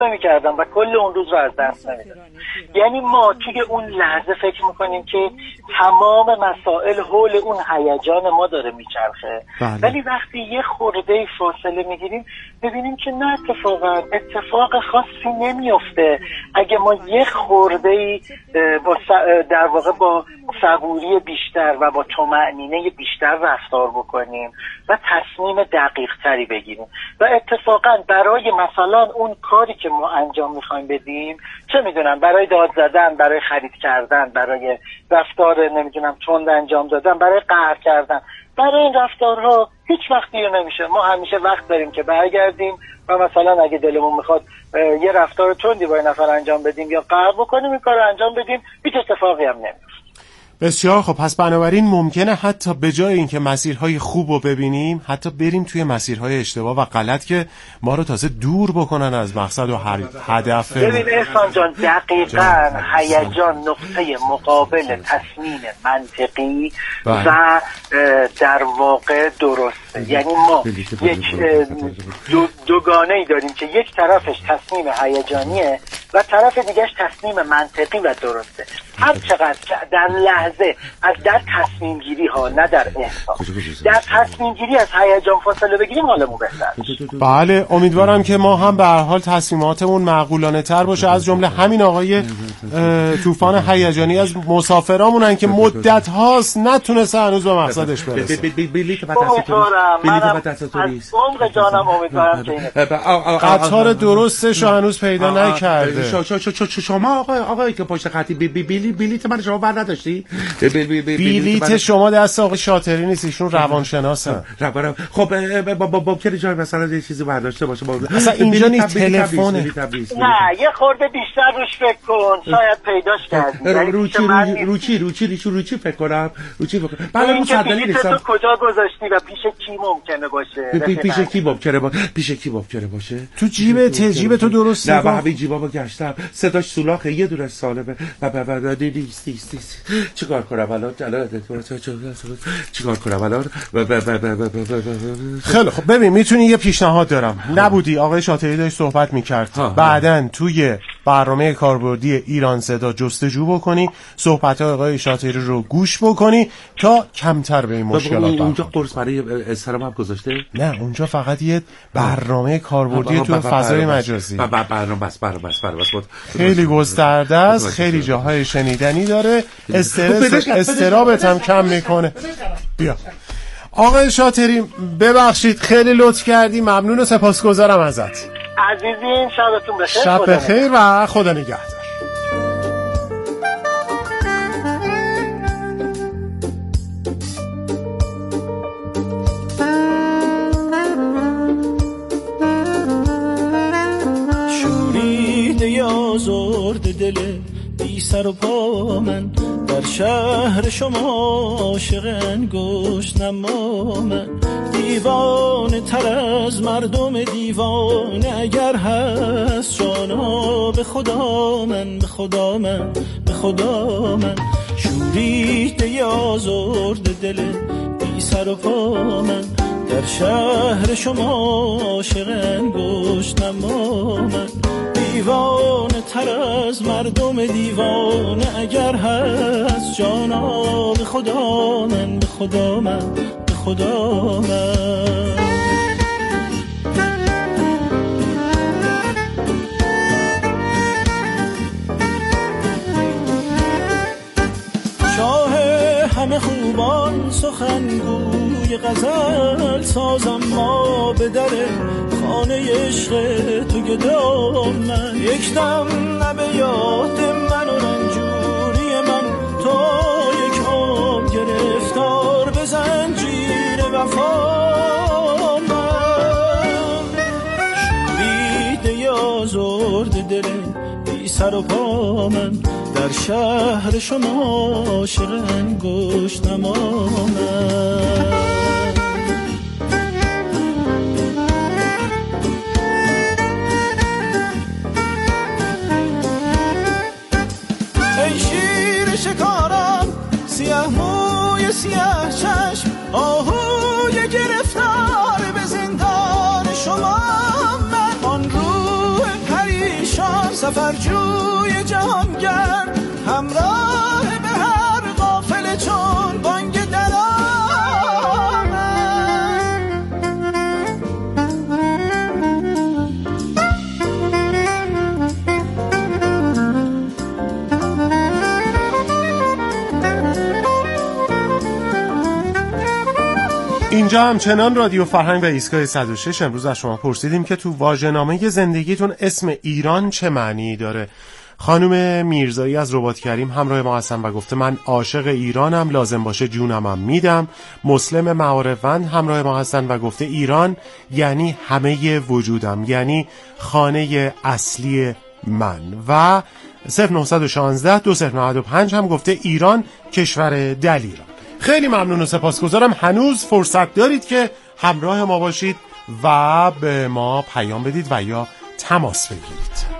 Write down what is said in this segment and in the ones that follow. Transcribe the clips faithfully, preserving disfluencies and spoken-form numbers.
نمی‌کردم و کل اون روز رو از دست نمیدادم. یعنی ما توی اون لحظه فکر میکنیم که تمام مسائل حول اون هیجان ما داره میچرخه، ولی وقتی یه خورده فاصله میگیریم ببینیم که نه، اتفاقا اتفاق خاصی نمیفته اگه ما یه خورده با در واقع با صبوری بیشتر و با طمأنینه بیشتر رفتار بکنیم و تصمیم دقیق تری بگیریم و اتفاقا برای مثلا اون کاری که ما انجام میخوایم بدیم، چه میدونم برای داد زدن، برای خرید کردن، برای رفتار نمیدونم تند انجام دادن، برای قهر کردن، برای این رفتارها هیچ وقت دیر نمیشه. ما همیشه وقت داریم که برگردیم و مثلا اگه دلمون میخواد یه رفتار تندی با این نفر انجام بدیم یا قهر بکنیم، این کار رو انجام بدیم، هیچ اتفاقی هم نمیفته. بسیار خب، پس بنابراین ممکنه حتی به جای اینکه مسیرهای خوب رو ببینیم حتی بریم توی مسیرهای اشتباه و غلط که ما رو تازه دور بکنن از مقصد و هدف. ببین احسان جان، دقیقاً هیجان نقطه مقابل تصمیم منطقی و در واقع درسته. یعنی ما یک دو دوگانه‌ای داریم که یک طرفش تصمیم هیجانیه و طرف دیگهش تصمیم منطقی و درسته. هر چقدر در لحظه از در تصمیم گیری ها، نه در احساس، در تصمیم گیری از هیجان فاصله بگیریم حالمون بهتر میشه. بله، امیدوارم که ما هم به هر حال تصمیماتمون معقولانه تر باشه. از جمله همین آقای طوفان هیجانی از مسافرامونن که مدت هاست نتونسته هنوز به مقصدش برسه. بلیط از عمق جانم امیدوارم که قطار درستش رو هنوز پیدا نکرده. شما آقای آقای که پشت خطی بلیط من شما بر نداشتی؟ بلیط شما دست آقای شاطری نیست، ایشون روانشناسن. خب ممکنه جای مثلا یه چیزی برداشته باشه. اصلا اینجا نیست، تلفن. نه، یه خورده بیشتر روش فکر کن، شاید پیداش کردی. روچی روچی روچی روچی روچی فکر کنم روچی فکر کنم. بله رو صندلی نیستم. تو کجا گذاشتی و پیش کی ممکنه باشه؟ پیش کی ممکنه باشه؟ پیش کی ممکنه باشه؟ تو جیب ته جیب تو درست نه، با همین جیبامو گشتم، صداش سولاخه، یه دونه سالمه و بعد نیست نیست نیست. چیکار کنم الان؟ چیکار کنم الان؟ خیلی خب، ببین میتونی یه پیشنهاد دارم. نبودی آقای شاطری داشت صحبت میکرد، بعدن توی برنامه کاربردی ایران صدا جستجو بکنی، صحبت های آقای شاطری رو گوش بکنی تا کمتر به این مشکلات برخورد. اونجا قرص برای استرام هم گذاشته؟ نه، اونجا فقط یه برنامه کاربردی تو فضای مجازی. برنامه بس برنامه بس برنامه بس خیلی گسترده است، خیلی جاهای شنیدنی داره، استرس استرابت هم کم میکنه. بیا آقای شاطری، ببخشید خیلی لطف کردی، ممنون و سپاسگزارم ازت. عزیزین شبتون بخیر. شب بخیر و خدا نگهدار. شورید آزرد دل بی سر و پا من، در شهر شما عاشق انگشت نما من، دیوانه تر از مردم دیوانه اگر هست جانا، به خدا من به خدا من به خدا من. شوریده آزرد دل بی سر و پا من، در شهر شما عاشق انگشت نما من، دیوانه تر از مردم دیوانه اگر هست جانا، به خدا من به خدا من به خدا من. شاه همه خوبان سخنگوی غزل سازم ما، به در خانه عشق تو گدام من، یک دم نبه یاد من و رنجوری من، تو یک عمر گرفتار به زنجیر وفا من. شوریده آزرد دل بی سر و پا من، در شهر شما عاشق انگشت نما من. ای شیر شکاران سیاه موی سیاه چشم، آهوی گرفتار به زندان شما من، آن روح پری سفرجوی جهانگر، همراه به هر قافله چون بانگ اینجا همچنان رادیو فرهنگ و ایستگاه صد و شش. امروز از شما پرسیدیم که تو واژه‌نامه زندگیتون اسم ایران چه معنی داره. خانم میرزایی از رباط کریم همراه ما هستن و گفته من عاشق ایرانم، لازم باشه جونمم میدم. مسلم معارفند همراه ما هستن و گفته ایران یعنی همه وجودم، یعنی خانه اصلی من. و صفر نه یک شش دو صفر نه پنج هم گفته ایران کشور دلیران. خیلی ممنون و سپاسگزارم. هنوز فرصت دارید که همراه ما باشید و به ما پیام بدید و یا تماس بگیرید.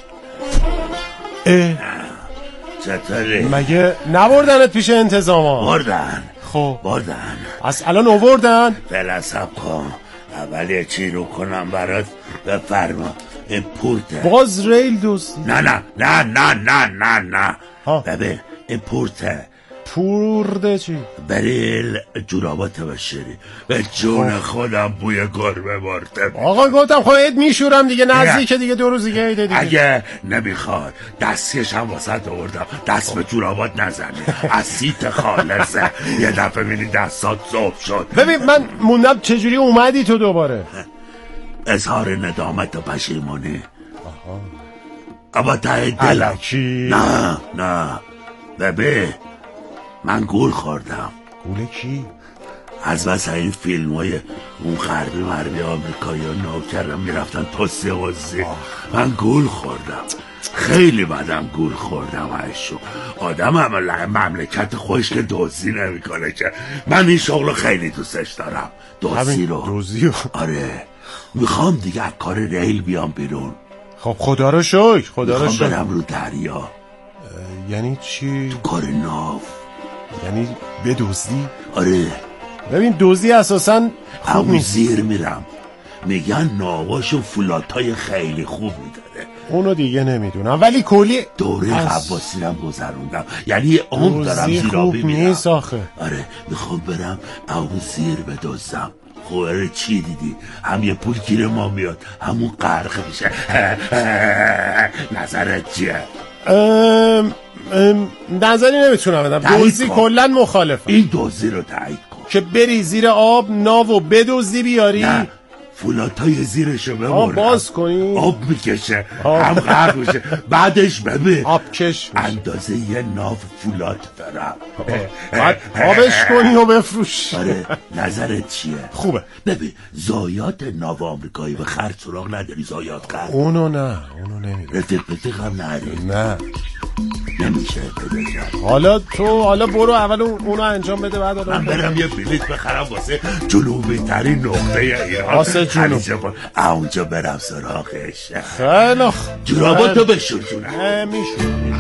چطوری؟ مگه نبردنت پیش انتظاما؟ بردن. خب بردن. از الان آوردن؟ فلسف کن اول یه چی رو کنم برات بفرما. این پورته. باز ریل دوست؟ نه نه نه نه نه نه نه ها. ببین این پورته. پورده چی؟ بریل جورابات بشری به جون خودم بوی گربه برده. آقا گفتم خواهید میشورم دیگه، نزدیک دیگه دو روز دیگه ایده دیگه. اگه نمیخواد دستیش هم واسه آوردم، دست به جورابات نزنی. از سیت خالصه یه دفعه بینی دستات زوب شد. ببین من موندم چجوری اومدی تو دوباره؟ اظهار ندامت و پشیمونی. اما ته دلم الکی. نه نه ببین من گول خوردم. گول کی؟ از واسه این فیلم های اون غربی مربی آمریکایی ها نوکرم میرفتن توصیه وزی. من گول خوردم، خیلی بدم گول خوردم. هشو آدم هم مملکت خوش که دوزی نمی کنه که. من این شغل خیلی دوستش دارم، دوزی رو. دوزی رو؟ آره میخوام دیگه از کار ریل بیام بیرون. خب خدا رو شکر، خدا رو شکر. میخوام برم رو دریا. یعنی چی؟ تو کار ناو. یعنی بدزدی؟ آره. ببین دوزی اساساً خوب نیست. زیر میرم، میگن ناواشو فولادهای خیلی خوب میداره. اونو دیگه نمیدونم ولی کلی دوره غواصی رم گذروندم، یعنی عمر دارم زیرابی میرم. نیست آخه. آره میخوام برم او زیر بدزدم. خوره چی دیدی؟ هم یه پول گیر ما میاد همون غرق میشه. نظرت چیه؟ ام ام نظری نمیتونم بدم. دوزی کلن مخالفم. این دوزی رو تایید کن که بری زیر آب ناو بدزدی بیاری. نه فولادهای زیرشو ببرم، آب باز کنی آب میکشه هم غرق میشه. بعدش ببین آب کش اندازه یه ناو فولاد دارم. بعد آبش کنی و بفروش. آره نظرت چیه؟ خوبه. ببین زایات ناو آمریکایی به خرج سراغ نداری؟ زایات خرج اونو نه اونو نمیدونم. رفیق رفیق هم نری؟ نه نمیشه بده. حالا تو حالا برو اول اونو انجام بده بعد من برم یه بلیت بخرم واسه جنوبی ترین نقطه ایران، واسه جنوب. اونجا برم سراغش. خیلی خوب. جراباتو بشور جونم. میشون.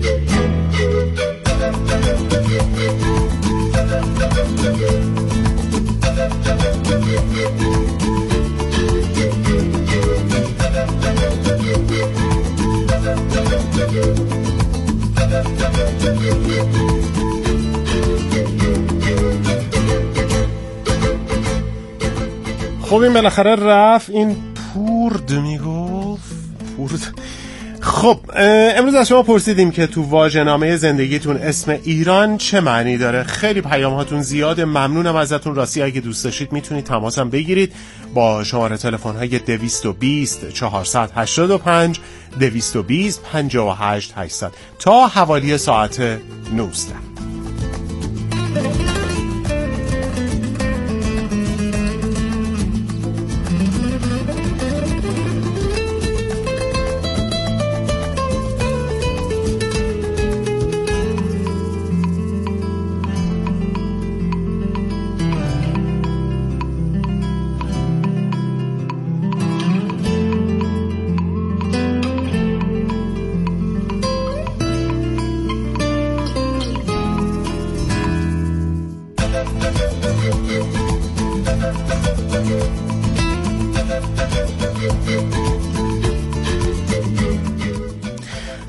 خب این بالاخره رفت. این پورد میگفت پورد. خب امروز از شما پرسیدیم که تو واژه‌نامه زندگیتون اسم ایران چه معنی داره. خیلی پیام هاتون زیاده، ممنونم ازتون. راستی اگه دوست داشتید میتونید تماسم بگیرید با شماره تلفن های دویست و بیست چهارصد و هشتاد و پنج دویست و بیست پنجاه و هشت هشتصد تا حوالی ساعت نوزده.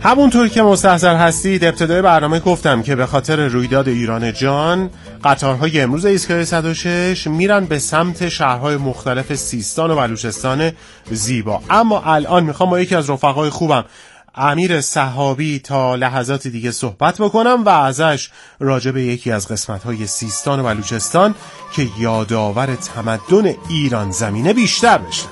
همونطور که مستحضر هستید ابتدای برنامه گفتم که به خاطر رویداد ایران جان قطارهای امروز ایستگاه صد و شش میرن به سمت شهرهای مختلف سیستان و بلوچستان زیبا. اما الان میخوام با یکی از رفقای خوبم امیر صحابی تا لحظات دیگه صحبت بکنم و ازش راجع به یکی از قسمت‌های سیستان و بلوچستان که یادآور تمدن ایران زمینه بیشتر بشن.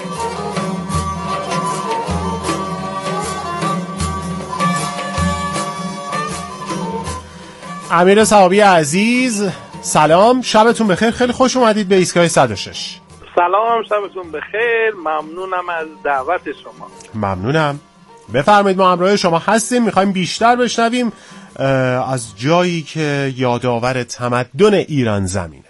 امیر صحابی عزیز سلام، شبتون بخیر، خیلی خوش اومدید به ایستگاه صد و شش. سلام، شبتون بخیر، ممنونم از دعوت شما. ممنونم، بفرمایید ما همراه شما هستیم، میخوایم بیشتر بشنویم از جایی که یادآور تمدن ایران زمینه.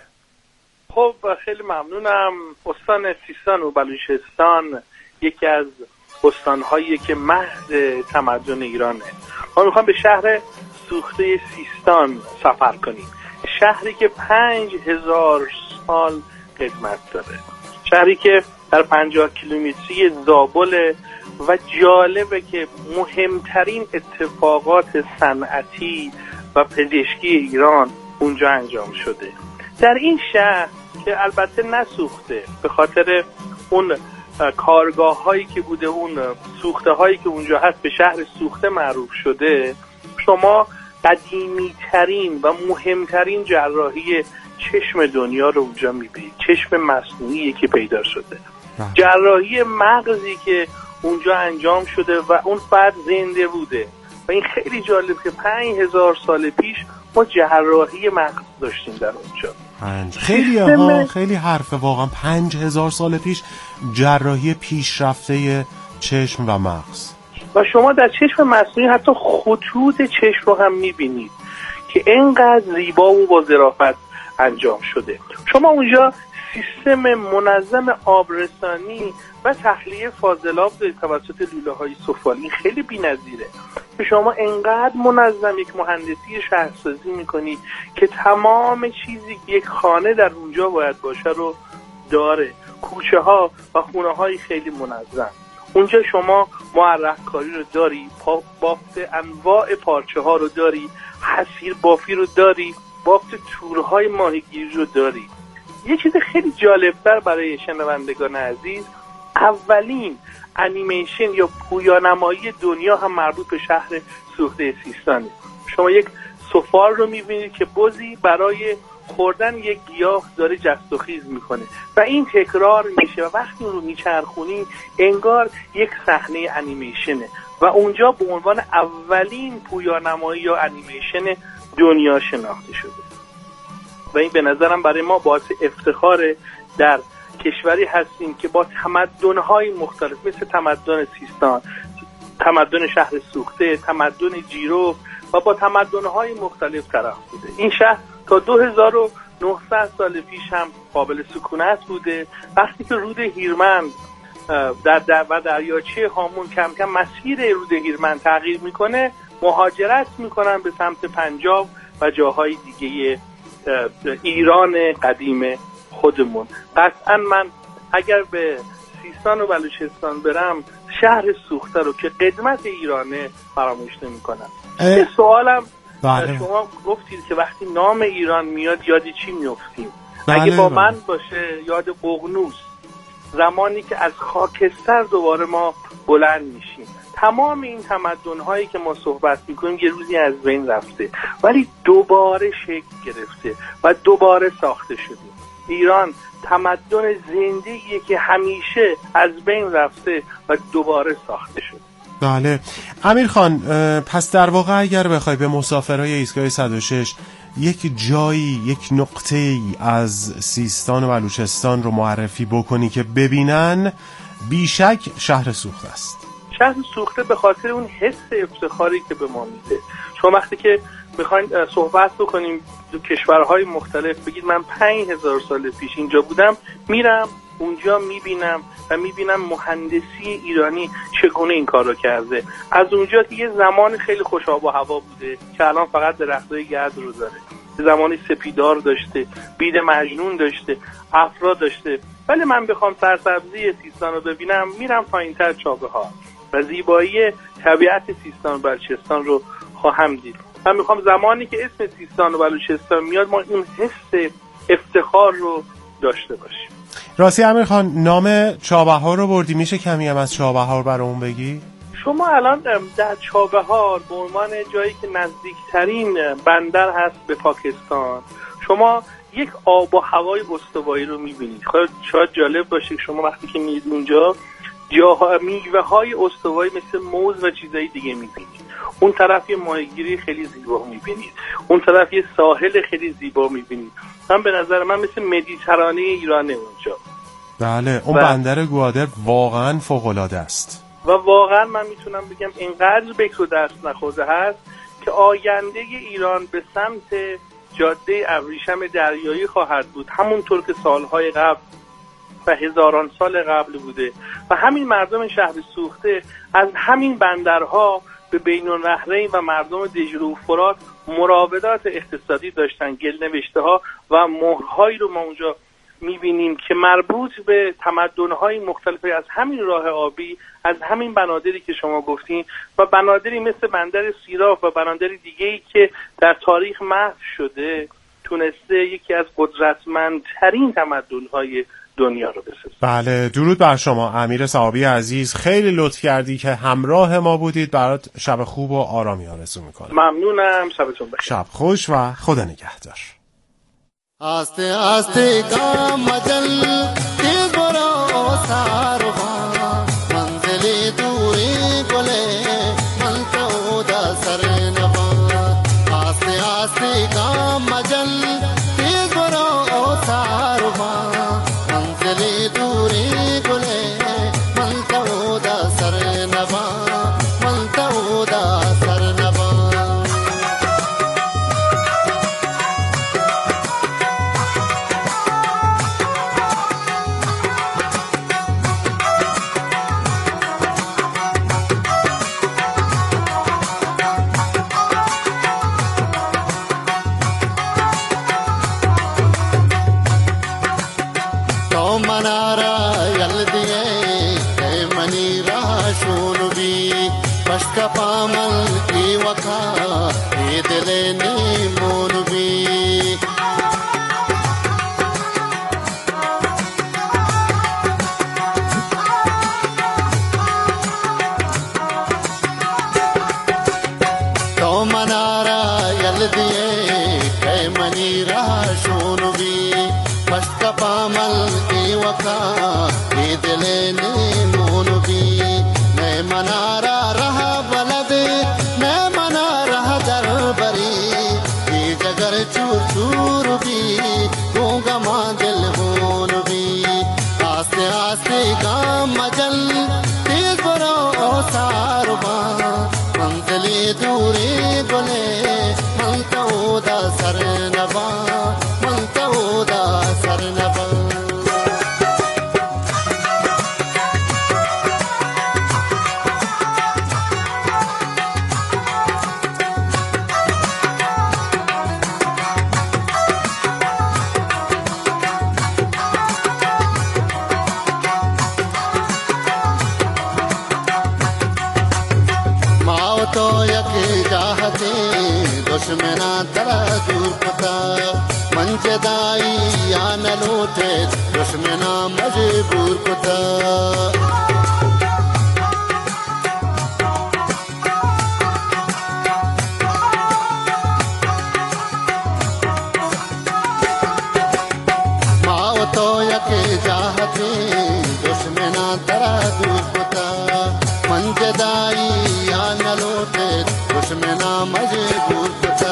خب خیلی ممنونم. استان سیستان و بلوچستان یکی از استانهایی که محض تمدن ایرانه. ما میخوام به شهر سوخته سیستان سفر کنیم، شهری که پنج هزار سال قدمت داره، شهری که در پنجاه کیلومتری زابل و جالبه که مهمترین اتفاقات صنعتی و پزشکی ایران اونجا انجام شده. در این شهر که البته نسوخته به خاطر اون کارگاه هایی که بوده، اون سوخته هایی که اونجا هست به شهر سوخته معروف شده، شما قدیمی ترین و مهمترین جراحی چشم دنیا رو اونجا میبینید. چشم مصنوعی که پیدا شده، جراحی مغزی که اونجا انجام شده و اون فرد زنده بوده و این خیلی جالب که پنج هزار سال پیش ما جراحی مغز داشتیم در اونجا. پنج خیلی ها خیلی حرفه واقعا. پنج هزار سال پیش جراحی پیشرفته چشم و مغز و شما در چشم مصنوعی حتی خطوط چشم رو هم میبینید که اینقدر زیبا و با ظرافت انجام شده. شما اونجا سیستم منظم آبرسانی و تخلیه فاضلاب توسط لوله های سفالی خیلی بی‌نظیره که شما انقدر منظم یک مهندسی شهرسازی میکنی که تمام چیزی که یک خانه در اونجا باید باشه رو داره. کوچه ها و خونه های خیلی منظم. اونجا شما معرق کاری رو داری، بافت انواع پارچه ها رو داری، حصیر بافی رو داری، بافت تورهای ماهیگیری رو داری. یه چیز خیلی جالبتر برای شنوندگان عزیز، اولین انیمیشن یا پویانمایی دنیا هم مربوط به شهر سوخته سیستانه. شما یک سفال رو میبینید که بزی برای خوردن یک گیاه داره جست و خیز میکنه و این تکرار میشه و وقتی اون رو میچرخونی انگار یک صحنه انیمیشنه و اونجا به عنوان اولین پویانمایی یا انیمیشن دنیا شناخته شده و این به نظرم برای ما باعث افتخاره در کشوری هستیم که با تمدن‌های مختلف مثل تمدن سیستان، تمدن شهر سوخته، تمدن جیرو و با تمدن‌های مختلف طرف بوده. این شهر تا دو هزار و نهصد سال پیش هم قابل سکونت بوده. وقتی که رود هیرمند در, در و دریاچه هامون کم کم مسیر رود هیرمند تغییر میکنه، مهاجرت میکنن به سمت پنجاب و جاهای دیگه ایران قدیم خودمون. قطعا من اگر به سیستان و بلوچستان برم شهر سوخته رو که قدمت ایرانه فراموش نمی کنم. یه سوالم بله. شما گفتید که وقتی نام ایران میاد یاد چی میافتیم؟ بله اگه با بله. من باشه یاد ققنوس، زمانی که از خاکستر دوباره ما بلند میشیم. تمام این تمدن‌هایی که ما صحبت میکنیم یه روزی از بین رفته ولی دوباره شکل گرفته و دوباره ساخته شده. ایران تمدن زنده‌ایه که همیشه از بین رفته و دوباره ساخته شده. بله امیر خان، پس در واقع اگر بخوای به مسافرهای ایستگاه صد و شش یک جایی، یک نقطه‌ای از سیستان و بلوچستان رو معرفی بکنی که ببینن، بیشک شهر سوخته است. شهر سوخته به خاطر اون حس افتخاری که به ما میده. شما وقتی که میخواین صحبت بکنیم دو کشورهای مختلف، بگید من پنج هزار سال پیش اینجا بودم، میرم اونجا میبینم و میبینم مهندسی ایرانی چگونه این کار رو کرده. از اونجا که یه زمان خیلی خوش آب و هوا بوده که الان فقط درختای گرد رو داره، زمانی سپیدار داشته، بید مجنون داشته، افرا داشته. ولی من بخوام سرسبزی سیستان رو ببینم میرم پایین‌تر چابهار. و زیبایی طبیعت سیستان و بلوچستان رو خواهم دید. من میخوام زمانی که اسم سیستان و بلوچستان میاد ما این حس افتخار رو داشته باشیم. راستی امیر خان، نام چابهار رو بردی، میشه کمی هم از چابهار برامون بگی؟ شما الان در چابهار به عنوان جایی که نزدیکترین بندر هست به پاکستان، شما یک آب و هوای استوایی رو میبینید. شاید جالب باشه شما وقتی که میید اونجا جاها میوه های استوایی مثل موز و چیزای دیگه میبینید. اون طرف یه ماهیگیری خیلی زیبا میبینید، اون طرف یه ساحل خیلی زیبا میبینید. من به نظر من مثل مدیترانه ایرانه اونجا. بله، اون بندر گوادر واقعا فوق‌العاده است و واقعا من میتونم بگم اینقدر بکر و دست نخورده هست که آینده ایران به سمت جاده ابریشم دریایی خواهد بود، همونطور که سالهای قبل و هزاران سال قبل بوده و همین مردم شهر سوخته از همین بندرها به بین النهرین و مردم دجله و فرات مراودات اقتصادی داشتن. گلنوشته ها و مهرهایی رو ما اونجا میبینیم که مربوط به تمدن‌های مختلفی از همین راه آبی، از همین بنادری که شما گفتین و بنادری مثل بندر سیراف و بنادری دیگه‌ای که در تاریخ محو شده تونسته یکی از قدرتمندترین تمدن‌های دنیا رو بسازه. بله، درود بر شما امیر صحابی عزیز، خیلی لطف کردی که همراه ما بودید. برات شب خوب و آرامی آرزو میکنم. ممنونم، شبتون بخیر. شب خوش و خدا نگهدار. آسته آسته گام مجل تیز برو ساروا منزلی دوری گله من تو دا سر نوا آسته آسته گام مجل تیز برو ساروا منزلی دوری گله من تو دا سر نوا من تو دا سر نوا पामल की वखा ये दिले नी मोनवी तो मनारा यल दिए कै मनीरा शोनवी मस्त पामल की वखा ये दिले नी मोनवी मैं मनारा रहा चूर चूर भी गूंगा मां दिल होन भी आस्ते आस्ते गाम मजल तेज बरो सारवा मंजली दूरी गले मंता उदा सर नवा मंता उदा सर नवा दुश्मना तरा दूर पता मंजदाई या न लूटे दुश्मना मजबूर पता माओ तो यके चाहते दुश्मना तरा दूर पता मंजदाई या न लूटे दुश्मना मजबूर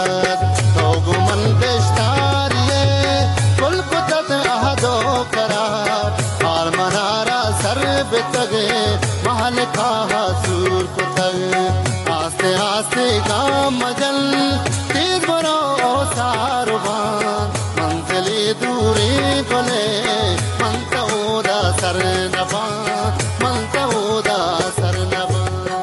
महल खाहा सूर को तग आस्ते आस्ते गाम मजल तेज बरो सारवा मंजली दूरी गले मंता उदा सर नवा मंता उदा सर नवा.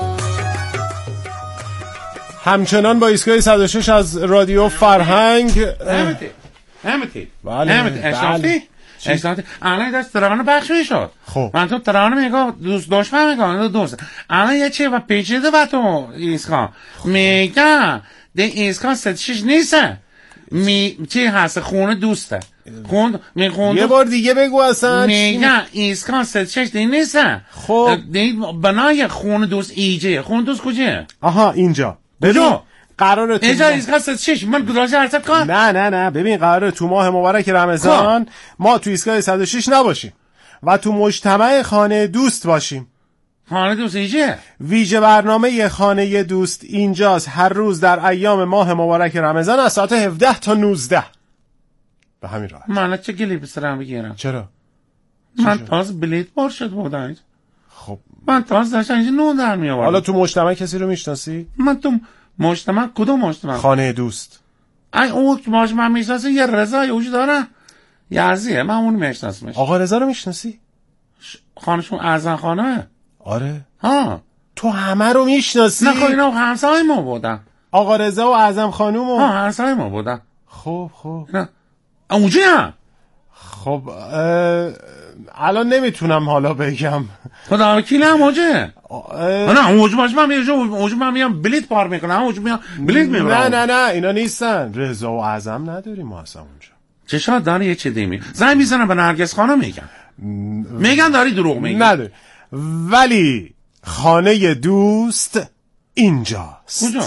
همچنان با ایستگاه صد و شش از رادیو فرهنگ. همتی همتی بله همتی اشرافی اشتباهات الان داشت ترانه بخش میشد. خب من تو ترانه میگم دوست دشمن میگم دوست الان یه چی و پیچیده و تو ایسکا میگم ده ایسکا ست شش نیست می چی هست خونه دوسته خون میخوند یه بار دیگه بگو اصلا میگم ایسکا ست شش دی نیست. خب بنای خونه دوست ایجه خونه دوست کجه؟ آها اینجا کجا؟ قراره تو اینجا ایسکا ست شش من گراژ حرکت کن. نه نه نه ببین قراره تو ماه مبارک رمضان ما تو ایستگاه صد و شش نباشیم و تو مجتمع خانه دوست باشیم. خانه دوست ایجه ویژه برنامه خانه دوست اینجاست هر روز در ایام ماه مبارک رمضان از ساعت هفده تا نوزده. به همین راحت. من چه گلی بسرم بگیرم؟ چرا؟ من تاز بلیت بار شد بودم. خب من تاز داشتم اینجا نون در می آوردم. حالا تو مجتمع کسی رو میشناسی؟ من تو مجتمع کدوم مجتمع؟ خانه دوست. ای اون که باش من میشناسم یه رضایی وجود داره یزیه من اون میشناسمش. آقا رضا رو میشناسی؟ ش... خانشون ارزن خانه. آره ها تو همه رو میشناسی؟ نه خب اینا همسایه ما بودن. آقا رضا و اعظم خانوم و ها همسایه ما بودن. خب خب نه اونجا نه. خب الان نمیتونم حالا بگم. خدا وکیل هم اوجه. نه اوج باش من میام اوج من میام بلیت پار میکنم اوج میام بلیت میبرم. نه نه نه اینا نیستن. رضا و اعظم نداریم ما اصلا اونجا. چشات داری یه چه دیمی زنگ میزنم به نرگس خانم میگم میگن داری دروغ میگی. نداری ولی خانه دوست اینجاست. کجا؟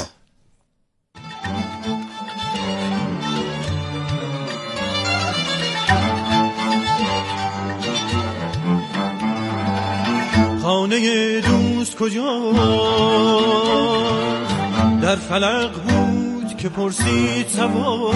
خانه دوست کجا در فلق بود که پرسید سوار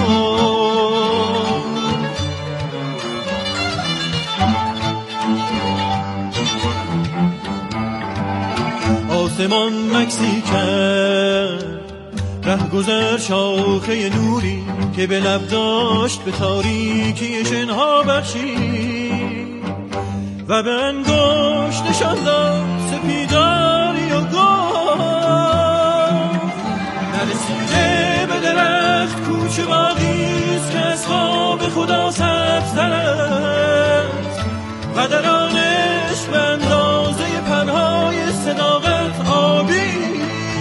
آسمان مکسی کرد ره گذر شاخه نوری که به لب داشت به تاریکی شنها بخشید و به انگشت نشان داد سپیداری و گفت نرسیده به درخت کوچه باقیست که از خواب خدا سبزتر است و در آنش به اندازه پرهای صداقت آبیست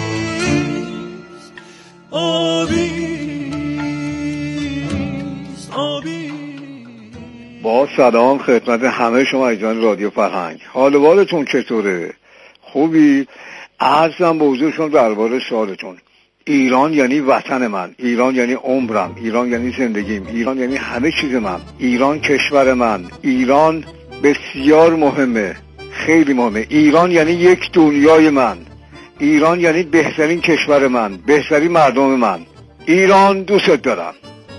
آبیست آبیست. با سلام خدمت همه شما ایجان رادیو فرهنگ. حال والتون چطوره؟ خوبی؟ عرضم به حضورشون درباره سوالتون. ایران یعنی وطن من، ایران یعنی عمرم، ایران یعنی زندگیم، ایران یعنی همه چیز من، ایران کشور من، ایران بسیار مهمه، خیلی مهمه. ایران یعنی یک دنیای من، ایران یعنی بهترین کشور من، بهترین مردم من. ایران دوست دارم.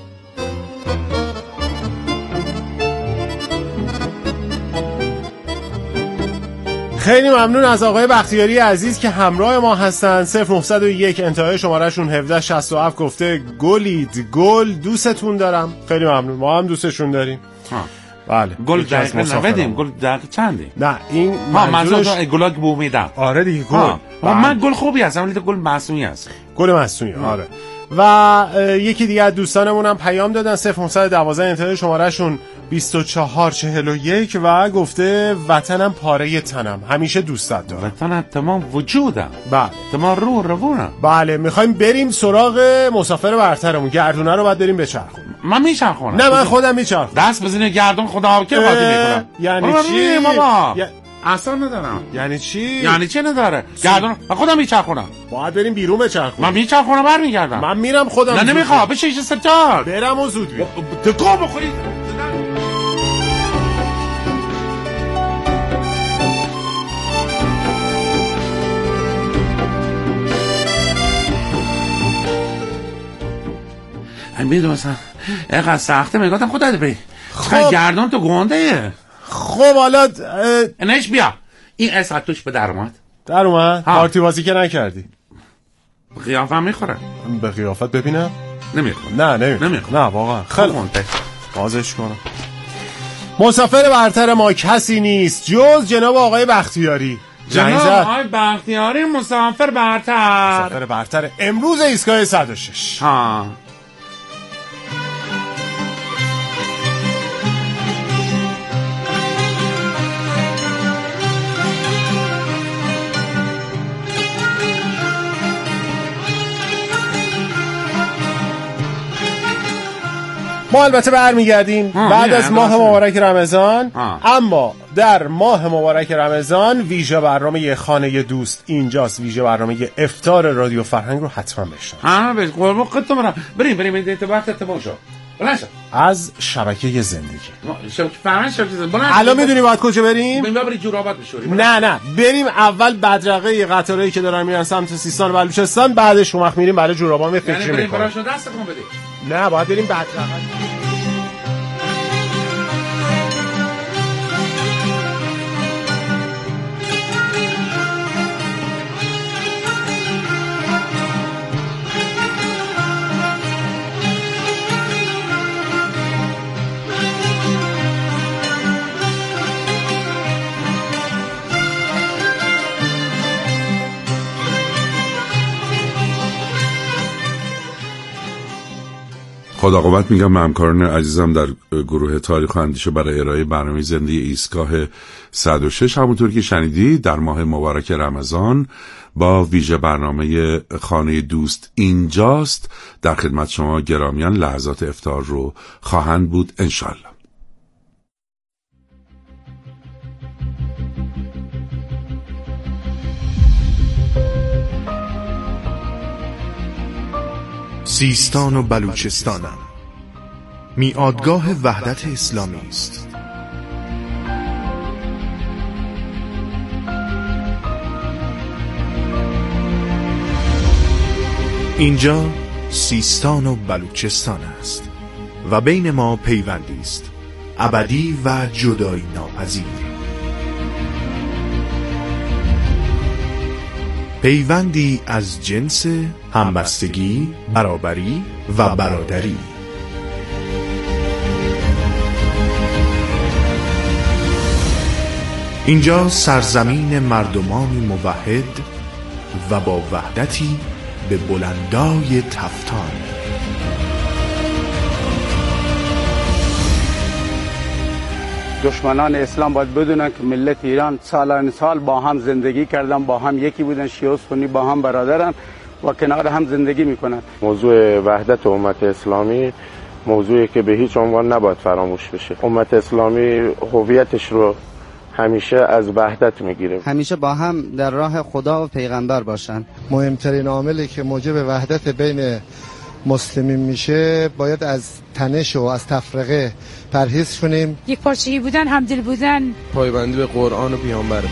خیلی ممنون از آقای بختیاری عزیز که همراه ما هستن. صفر نه صفر یک انتهای شمارهشون هفده شصت و هفت گفته گلید گل دوستتون دارم. خیلی ممنون ما هم دوستشون داریم. ها. بله گل دقیقه نویدیم گل دقیقه چنده؟ نه این منظورش گلات به امیدم. آره دیگه گل من گل خوبی هستم ولی گل مصنوعی هست. گل مصنوعی آره. و یکی دیگه از دوستانمون هم پیام دادن صفر نه یک دو انتهای شمارهشون بیست و چهار چهل و یک و گفته وطنم پاره تنم همیشه دوستت دارم. وطنم تمام وجودم. بله تمام رو روونم. بله میخوایم بریم سراغ مسافر برترمون. گردونه رو باید بریم بچرخونیم. من میچرخونم. نه من خودم میچرخونم. دست بزنه گردون خدا که قاطی میکنم. یعنی چی بابا؟ اصلا ندارم. یعنی چی؟ یعنی چی نداره؟ گردون من خودم میچرخونم. باید بریم بیرون بچرخونیم. من میچرخونم برمیگردم. من میرم خودم. نه نمیخوام بشه ایش ستار. برم و زود بیام. تکو بخورید. من میدونم مثلا اینقدر سخته میگفتم خودت بری. خب گردون تو گونده. خب حالا نش بیا این اسعد توش به در اومد. در اومد؟ پارتی بازی که نکردی؟ به قیافت میخوره. به قیافت ببینم؟ نمیخوره. نه نمیخوره. نمیخوره. نه واقعا خیلی خونده بازش کنم. مسافر برتر ما کسی نیست جز جناب آقای بختیاری. جناب آقای بختیاری مسافر برتر. مسافر برتر امروز ایستگاه صد و شش. ها ما البته برمیگردیم بعد از ماه مبارک رمضان. آه. اما در ماه مبارک رمضان ویژه برنامه خانه دوست اینجاست، ویژه برنامه افطار رادیو فرهنگ رو حتما بشنوید. ها بس قربون خودتون برام بریم بریم این ارتباط اتفاق شو بلنشو از شبکه زندگی شبکه فرهنگ شبکه زندگی. الان میدونی باید کجا بریم؟ بریم بریم جورابات بشوریم. نه نه بریم اول بدرقه قطارهایی که دارن میرن سمت سیستان و بلوچستان، بعدش اون وقت میریم برای جورابام فکری میکنیم. بریم براشو دستتون بدید. نه باید بریم بدرقه. خداقوت میگم به همکاران عزیزم در گروه تاریخ و اندیشه برای ارائه برنامه زنده ایستگاه صد و شش. همونطور که شنیدید در ماه مبارک رمضان با ویژه برنامه خانه دوست اینجاست در خدمت شما گرامیان لحظات افطار رو خواهند بود انشالله. سیستان و بلوچستانم میادگاه وحدت اسلامی است. اینجا سیستان و بلوچستان است و بین ما پیوندی است ابدی و جدایی ناپذیر، پیوندی از جنس همبستگی، برابری و برادری. اینجا سرزمین مردمانی موحد و با وحدتی به بلندای تفتان. دشمنان اسلام باید بدونن که ملت ایران سالان سال با هم زندگی کردن، با هم یکی بودن، شیعه و سنی با هم برادرن و کنار هم زندگی میکنن. موضوع وحدت امت اسلامی موضوعی که به هیچ عنوان نباید فراموش بشه. امت اسلامی هویتش رو همیشه از وحدت میگیره، همیشه با هم در راه خدا و پیغمبر باشن. مهمترین عاملی که موجب وحدت بین مسلمین میشه باید از تنش و از تفرقه پرهیز کنیم. یک پارچگی بودن، همدل بودن، پایبندی به قرآن و پیامبر.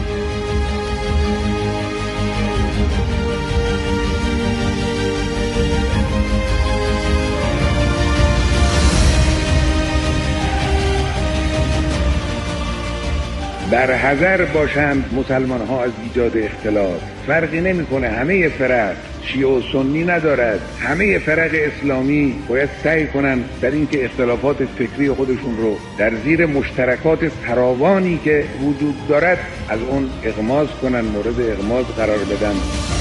در حذر باشند مسلمان ها از ایجاد اختلاف. فرقی نمیکنه، همه فرق شیعه و سنی ندارد، همه فرق اسلامی باید سعی کنن در اینکه اختلافات فکری خودشون رو در زیر مشترکات فراوانی که وجود دارد از اون اغماض کنن، مورد اغماض قرار بدن.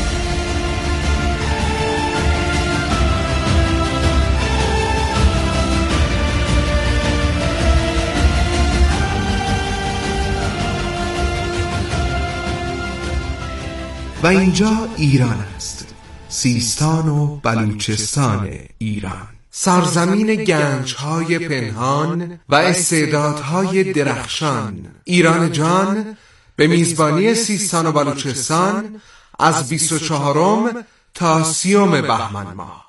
و اینجا ایران است، سیستان و بلوچستان ایران، سرزمین گنج‌های پنهان و استعدادهای درخشان. ایران جان به میزبانی سیستان و بلوچستان از بیست و چهارم تا سیوم بهمن ماه.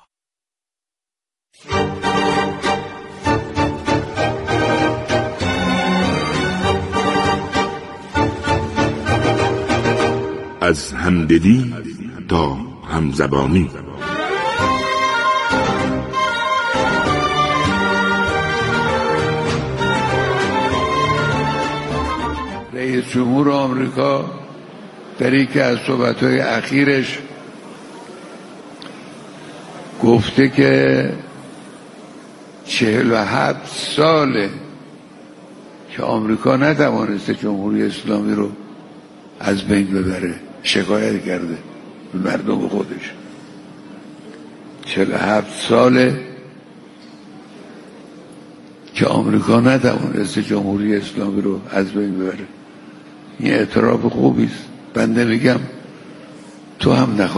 از همدلی تا همزبانی. رئیس جمهور آمریکا در یکی از صحبت‌های اخیرش گفته که چهل و هفت ساله که آمریکا نتوانسته جمهوری اسلامی رو از بین ببره. شکایت کرده به مردم خودش. چهل و هفت ساله که آمریکا نتوانسته جمهوری اسلامی رو از بین ببره. این اعتراف خوبی است. بنده میگم تو هم نخواهی